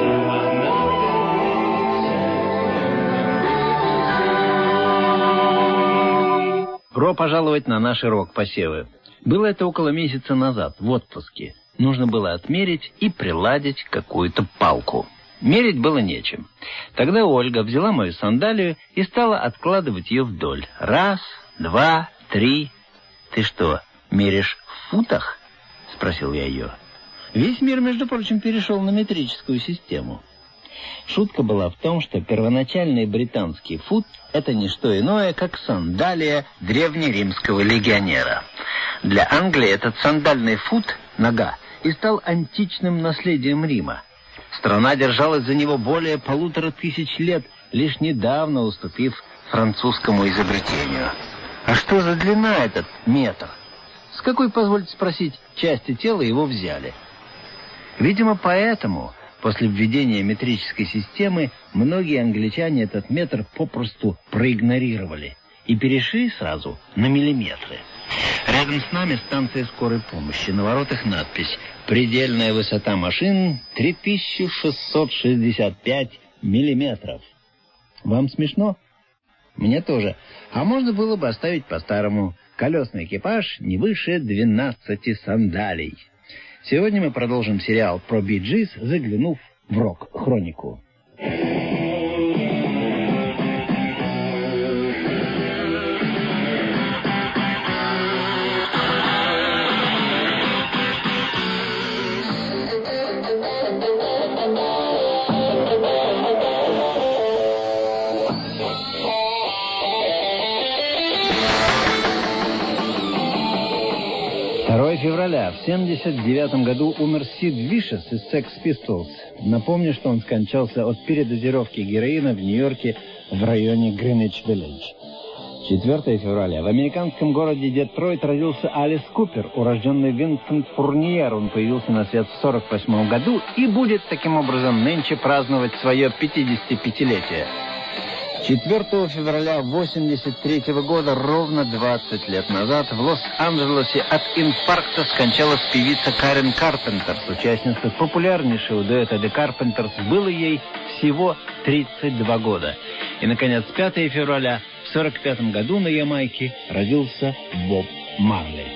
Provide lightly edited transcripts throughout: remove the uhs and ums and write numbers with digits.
Добро пожаловать на наши рок-посевы. Было это около месяца назад, в отпуске. Нужно было отмерить и приладить какую-то палку. Мерить было нечем. Тогда Ольга взяла мою сандалию и стала откладывать ее вдоль. 1, 2, 3. «Ты что, меришь в футах?» — спросил я ее. Весь мир, между прочим, перешел на метрическую систему. Шутка была в том, что первоначальный британский фут — это не что иное, как сандалия древнеримского легионера. Для Англии этот сандальный фут, нога, и стал античным наследием Рима. Страна держалась за него более 1500 лет, лишь недавно уступив французскому изобретению. А что за длина этот метр? С какой, позвольте спросить, части тела его взяли? Видимо, поэтому после введения метрической системы многие англичане этот метр попросту проигнорировали и перешли сразу на миллиметры. Рядом с нами станция скорой помощи. На воротах надпись: «Предельная высота машин 3665 миллиметров». Вам смешно? Мне тоже. А можно было бы оставить по-старому: колесный экипаж не выше 12 сандалий. Сегодня мы продолжим сериал про Bee Gees, заглянув в рок-хронику. 2 февраля в 1979 году умер Сид Вишес из Sex Pistols. Напомню, что он скончался от передозировки героина в Нью-Йорке в районе Гринвич-Виллидж. 4 февраля в американском городе Детройт родился Алис Купер, урожденный Винсент Фурниер. Он появился на свет в 1948 году и будет таким образом нынче праздновать свое 55-летие. 4 февраля 1983 года, ровно 20 лет назад, в Лос-Анджелесе от инфаркта скончалась певица Карен Карпентерс, участница популярнейшего дуэта The Carpenters. Было ей всего 32 года. И, наконец, 5 февраля в 1945 году на Ямайке родился Боб Марли.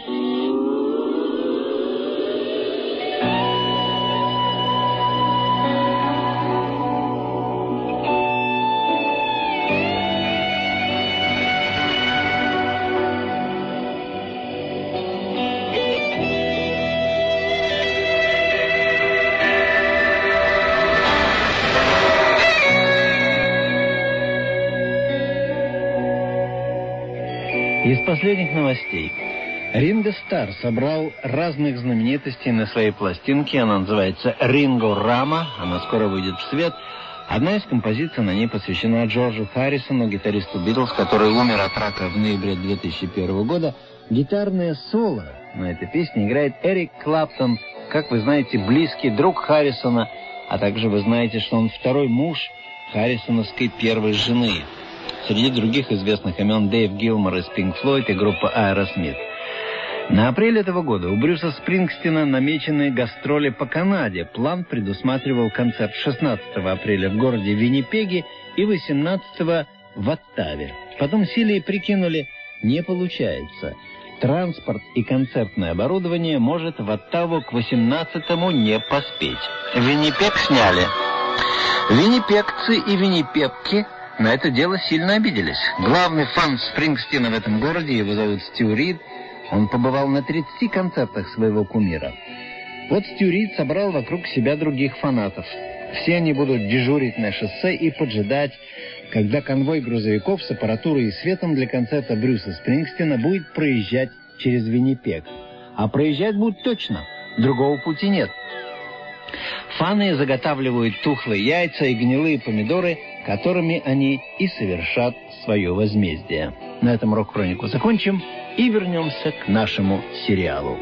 Из последних новостей. Ринго Старр собрал разных знаменитостей на своей пластинке. Она называется «Ринго Рама». Она скоро выйдет в свет. Одна из композиций на ней посвящена Джорджу Харрисону, гитаристу Битлз, который умер от рака в ноябре 2001 года. Гитарное соло на этой песне играет Эрик Клэптон, как вы знаете, близкий друг Харрисона, а также вы знаете, что он второй муж харрисоновской первой жены. Среди других известных имен Дэйв Гилмор из Pink Floyd и группа Aerosmith. На апрель этого года у Брюса Спрингстина намечены гастроли по Канаде. План предусматривал концерт 16 апреля в городе Виннипеге и 18 в Оттаве. Потом сели и прикинули: не получается. Транспорт и концертное оборудование может в Оттаву к 18-му не поспеть. Виннипег сняли. Виннипегцы и виннипегки на это дело сильно обиделись. Главный фан Спрингстина в этом городе, его зовут Стю Рид, он побывал на 30 концертах своего кумира. Вот Стю Рид собрал вокруг себя других фанатов. Все они будут дежурить на шоссе и поджидать, когда конвой грузовиков с аппаратурой и светом для концерта Брюса Спрингстина будет проезжать через Виннипег. А проезжать будут точно, другого пути нет. Фаны заготавливают тухлые яйца и гнилые помидоры, которыми они и совершат свое возмездие. На этом рок-хронику закончим и вернемся к нашему сериалу.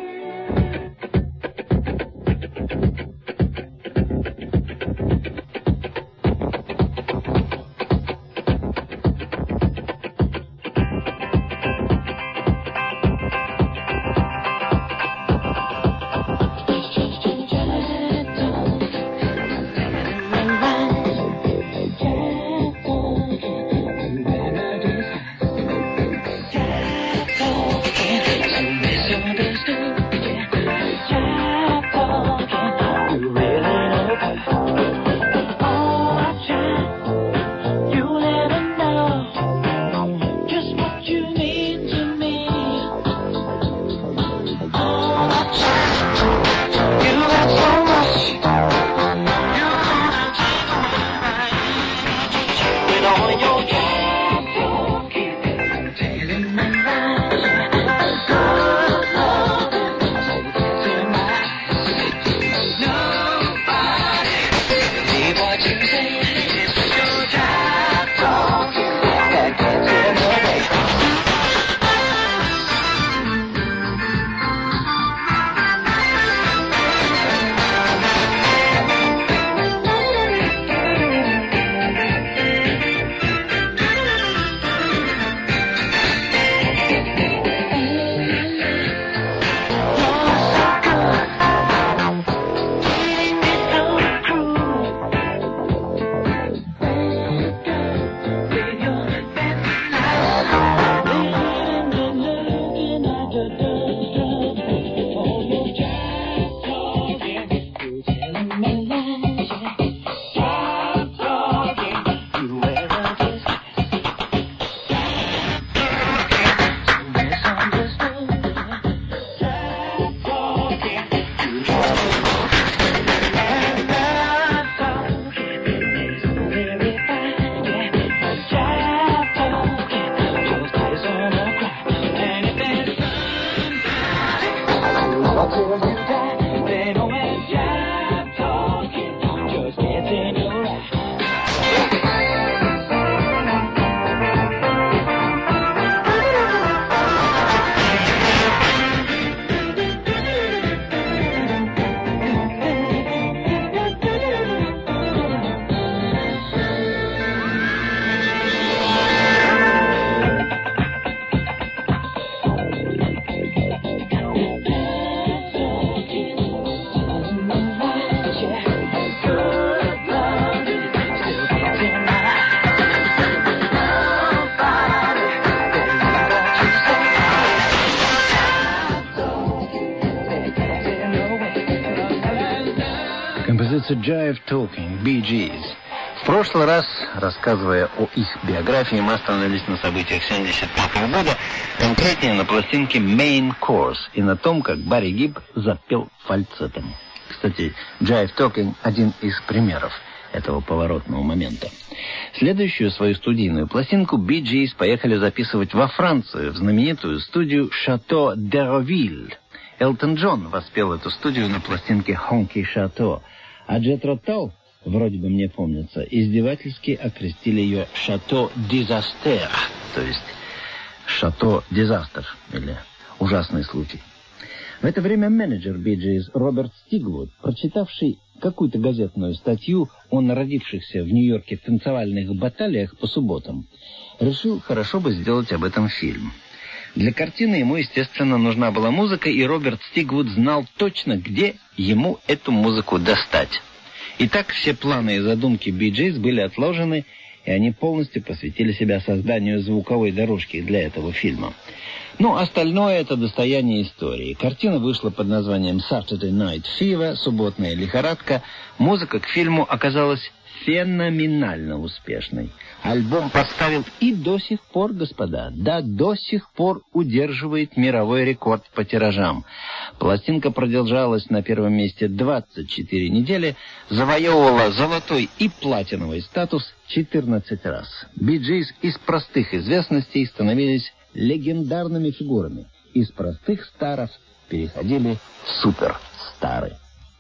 называется «Jive Talking» Bee Gees. В прошлый раз, рассказывая о их биографии, мы остановились на событиях 1975 года, конкретнее на пластинке «Main Course» и на том, как Барри Гиб запел фальцетом. Кстати, «Jive Talking» — один из примеров этого поворотного момента. Следующую свою студийную пластинку Bee Gees поехали записывать во Францию, в знаменитую студию «Chateau d'Hérouville». Элтон Джон воспел эту студию на пластинке «Honky Chateau», а Джетро Талл, вроде бы мне помнится, издевательски окрестили ее «Chateau Disaster», то есть «Chateau Disaster» или «Ужасный случай». В это время менеджер Bee Gees Роберт Стигвуд, прочитавший какую-то газетную статью о народившихся в Нью-Йорке танцевальных баталиях по субботам, решил, хорошо бы сделать об этом фильм. Для картины ему, естественно, нужна была музыка, и Роберт Стигвуд знал точно, где ему эту музыку достать. Итак, все планы и задумки Bee Gees были отложены, и они полностью посвятили себя созданию звуковой дорожки для этого фильма. Ну, остальное — это достояние истории. Картина вышла под названием «Saturday Night Fever», «Субботная лихорадка». Музыка к фильму оказалась феноменально успешной. Альбом поставил и до сих пор, господа, да, до сих пор удерживает мировой рекорд по тиражам. Пластинка продержалась на первом месте 24 недели, завоевывала золотой и платиновый статус 14 раз. Bee Gees из простых известностей становились легендарными фигурами. Из простых старов переходили в суперстары.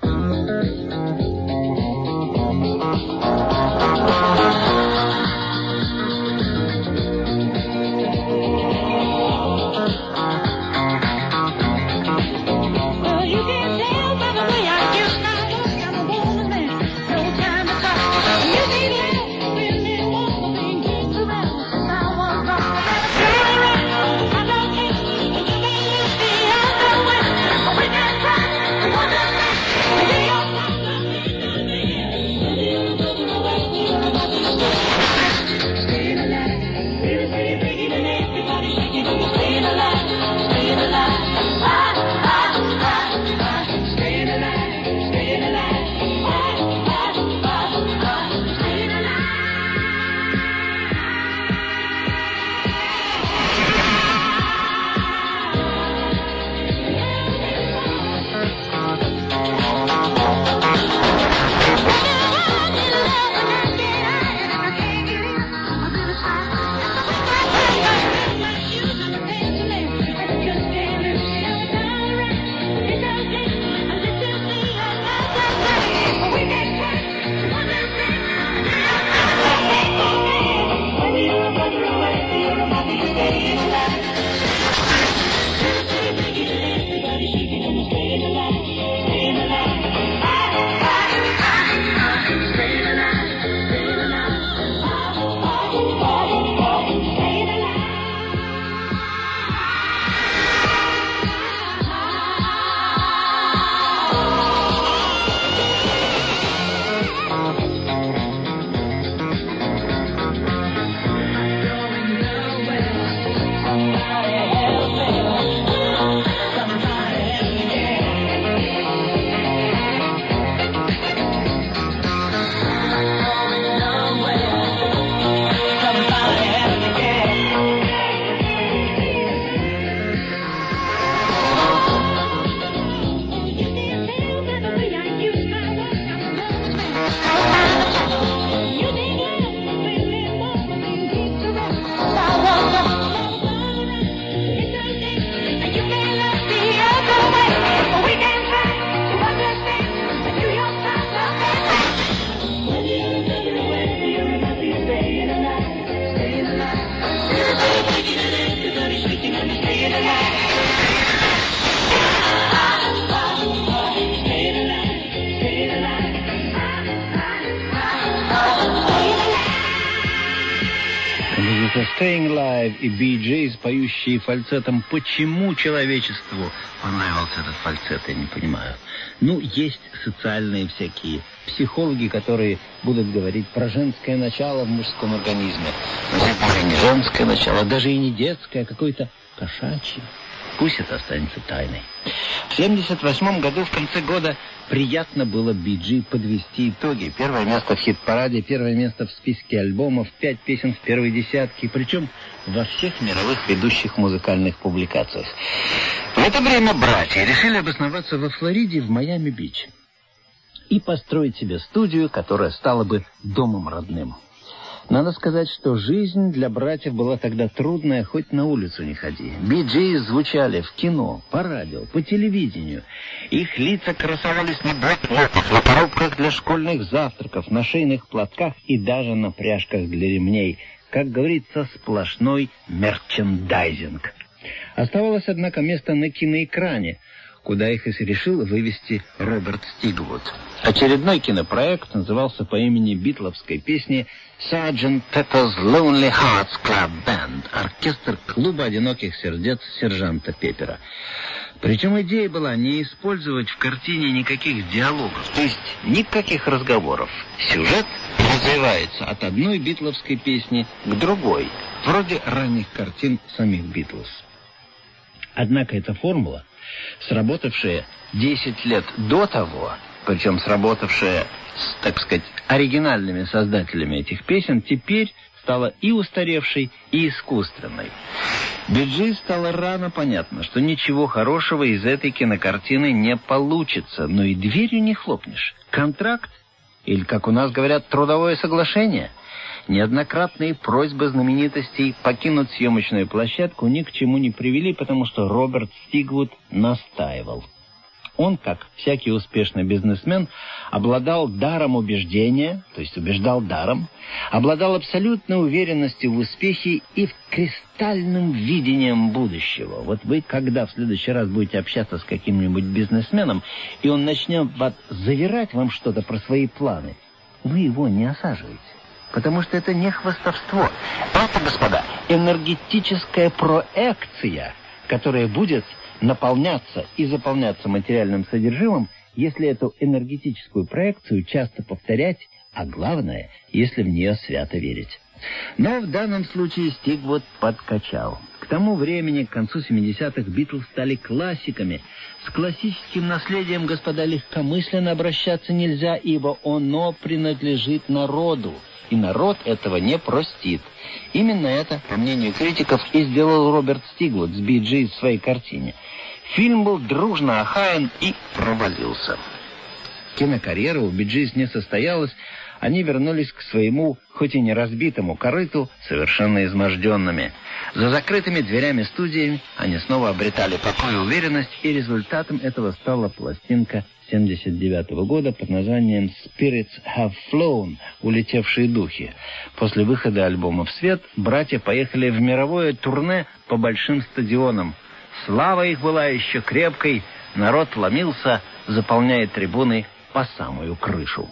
Staying Alive и Bee Gees, поющие фальцетом. Почему человечеству понравился этот фальцет, я не понимаю. Ну, есть социальные всякие психологи, которые будут говорить про женское начало в мужском организме. Но это даже не женское начало, даже и не детское, а какое-то кошачье. Пусть это останется тайной. В 1978 году, в конце года, приятно было Би-Джи подвести итоги. Первое место в хит-параде, первое место в списке альбомов, 5 песен в первой десятке, причем во всех мировых ведущих музыкальных публикациях. В это время братья решили обосноваться во Флориде, в Майами-Бич, и построить себе студию, которая стала бы домом родным. Надо сказать, что жизнь для братьев была тогда трудная, хоть на улицу не ходи. Би-Джи звучали в кино, по радио, по телевидению. Их лица красовались на блокнотах, на коробках для школьных завтраков, на шейных платках и даже на пряжках для ремней. Как говорится, сплошной мерчендайзинг. Оставалось, однако, место на киноэкране, куда их и решил вывести Роберт Стигвуд. Очередной кинопроект назывался по имени битловской песни «Sgt. Pepper's Lonely Hearts Club Band» — оркестр клуба одиноких сердец сержанта Пеппера. Причем идея была не использовать в картине никаких диалогов, то есть никаких разговоров. Сюжет развивается от одной битловской песни к другой, вроде ранних картин самих Битлз. Однако эта формула, сработавшая 10 лет до того, причем сработавшая с, так сказать, оригинальными создателями этих песен, теперь стала и устаревшей, и искусственной. Би-Джи стало рано понятно, что ничего хорошего из этой кинокартины не получится, но и дверью не хлопнешь. Контракт, или, как у нас говорят, трудовое соглашение. Неоднократные просьбы знаменитостей покинуть съемочную площадку ни к чему не привели, потому что Роберт Стигвуд настаивал. Он, как всякий успешный бизнесмен, обладал даром убеждения, то есть убеждал даром, обладал абсолютной уверенностью в успехе и кристальным видением будущего. Вот вы, когда в следующий раз будете общаться с каким-нибудь бизнесменом, и он начнет завирать вам что-то про свои планы, вы его не осаживаете. Потому что это не хвастовство. Это, господа, энергетическая проекция, которая будет наполняться и заполняться материальным содержимым, если эту энергетическую проекцию часто повторять, а главное, если в нее свято верить. Но в данном случае Стигвуд подкачал. К тому времени, к концу 70-х, Битлз стали классиками. С классическим наследием, господа, легкомысленно обращаться нельзя, ибо оно принадлежит народу. И народ этого не простит. Именно это, по мнению критиков, и сделал Роберт Стигвуд с Би-Джи в своей картине. Фильм был дружно охаян и провалился. Кинокарьера у Би-Джи не состоялась. Они вернулись к своему, хоть и не разбитому корыту, совершенно изможденными. За закрытыми дверями студии они снова обретали покой и уверенность, и результатом этого стала пластинка 1979 года под названием «Spirits Have Flown» — «Улетевшие духи». После выхода альбома в свет братья поехали в мировое турне по большим стадионам. Слава их была еще крепкой, народ ломился, заполняя трибуны по самую крышу.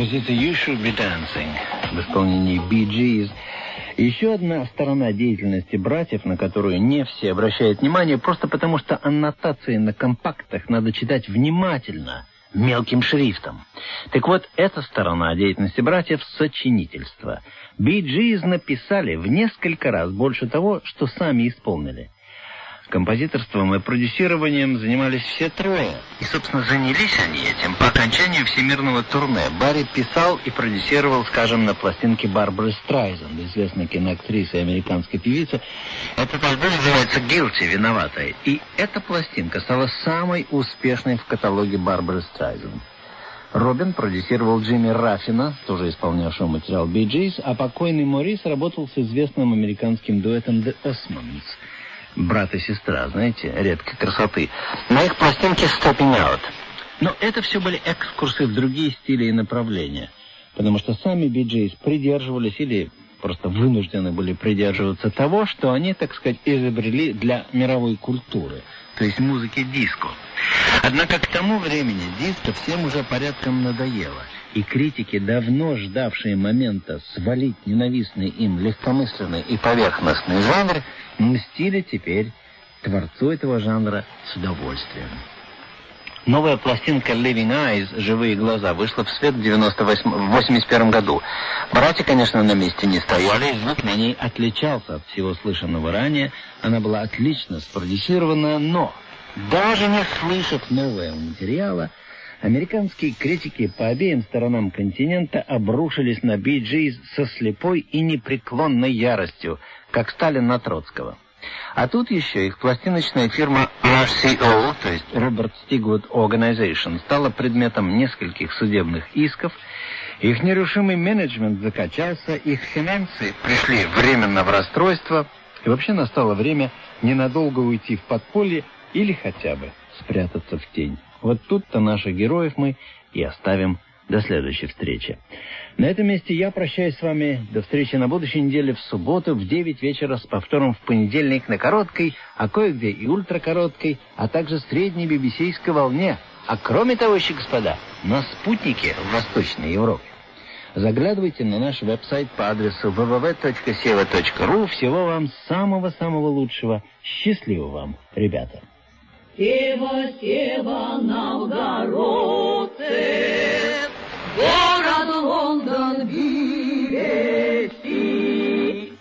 композиция «You Should Be Dancing» в исполнении Bee Gees. Еще одна сторона деятельности братьев, на которую не все обращают внимание, просто потому что аннотации на компактах надо читать внимательно, мелким шрифтом. Так вот, эта сторона деятельности братьев — сочинительство. Bee Gees написали в несколько раз больше того, что сами исполнили. Композиторством и продюсированием занимались все трое. И, собственно, занялись они этим по окончанию всемирного турне. Барри писал и продюсировал, скажем, на пластинке Барбары Страйзанд, известной киноактрисы и американской певицы. Этот альбом называется «Guilty», «Виноватая». И эта пластинка стала самой успешной в каталоге Барбары Страйзанд. Робин продюсировал Джимми Раффина, тоже исполнявшего материал Bee Gees, а покойный Морис работал с известным американским дуэтом The Osmonds. Брат и сестра, знаете, редкой красоты. На их пластинке «Stepping Out». Но это все были экскурсы в другие стили и направления. Потому что сами Bee Gees придерживались или просто вынуждены были придерживаться того, что они, так сказать, изобрели для мировой культуры, то есть музыки диско. Однако к тому времени диско всем уже порядком надоело. И критики, давно ждавшие момента свалить ненавистный им легкомысленный и поверхностный жанр, мстили теперь творцу этого жанра с удовольствием. Новая пластинка «Living Eyes» «Живые глаза» вышла в свет в 1981 году. Братья, конечно, на месте не стояли, звук на ней отличался от всего слышанного ранее. Она была отлично спродюсирована, но даже не слышав нового материала, американские критики по обеим сторонам континента обрушились на Bee Gees со слепой и непреклонной яростью, как Сталин на Троцкого. А тут еще их пластиночная фирма RCO, то есть Robert Stigwood Organization, стала предметом нескольких судебных исков. Их нерушимый менеджмент закачался, их финансы пришли временно в расстройство, и вообще настало время ненадолго уйти в подполье или хотя бы спрятаться в тень. Вот тут-то наших героев мы и оставим до следующей встречи. На этом месте я прощаюсь с вами до встречи на будущей неделе в субботу в 9 вечера с повтором в понедельник на короткой, а кое-где и ультракороткой, а также средней BBC-ской волне. А кроме того, еще, господа, на спутнике в Восточной Европе. Заглядывайте на наш веб-сайт по адресу www.seva.ru. Всего вам самого-самого лучшего. Счастливо вам, ребята. Сева, Сева, Новгородцы, город Лондон, BBC.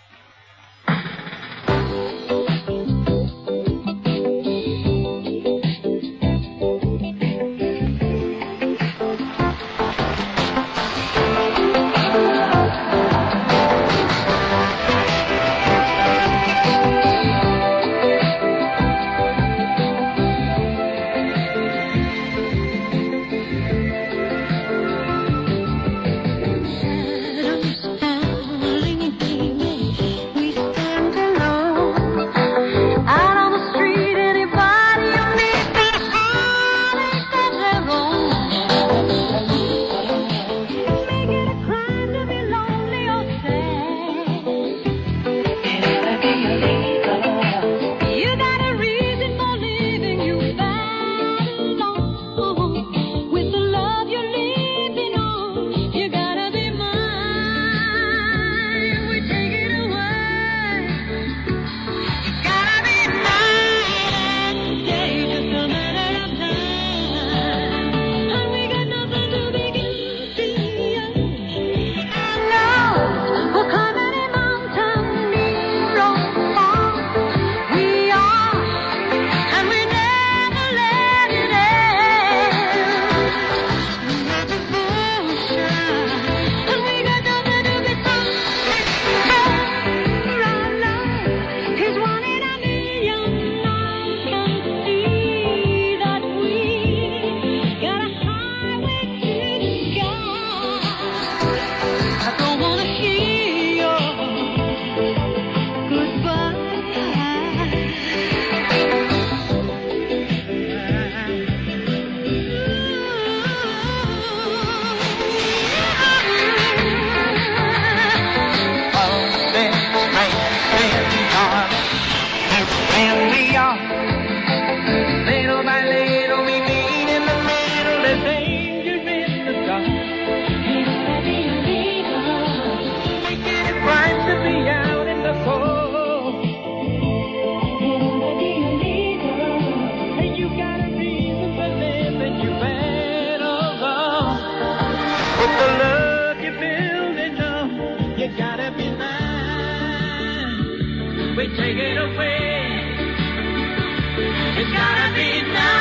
But the love you build in love, you gotta be mine. We take it away. It's gotta be now.